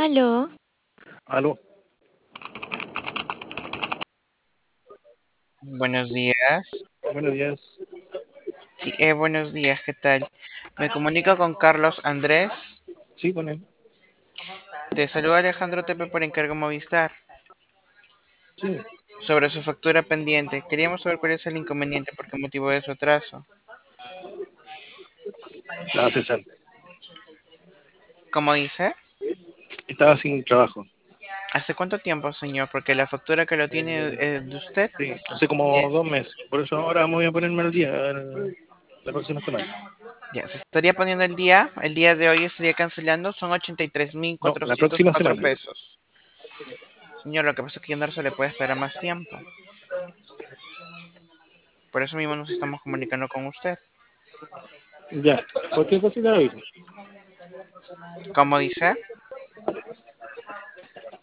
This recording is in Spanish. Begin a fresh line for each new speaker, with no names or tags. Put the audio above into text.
Aló,
Aló,
Buenos días.
buenos días.
Sí, buenos días, ¿qué tal? Me comunico con Carlos Andrés.
Sí, con él.
Te saluda Alejandro Tepe por encargo Movistar.
Sí,
Sobre su factura pendiente, queríamos saber cuál es el inconveniente, por qué motivo de su atraso.
estaba cesante.
¿Cómo dice?
Estaba sin trabajo.
¿Hace cuánto tiempo, señor? Porque la factura que lo tiene de usted.
Sí, hace como 2 meses. Por eso ahora me voy a ponerme al día la próxima semana.
Ya, se estaría poniendo el día de hoy estaría cancelando, son ochenta y tres mil
No, la
cuatrocientos
próxima
cuatro
semana.
pesos. Señor, lo que pasa es que ya no se le puede esperar más tiempo. Por eso mismo nos estamos comunicando con usted.
Ya, cualquier cosita lo aviso.
¿Cómo dice?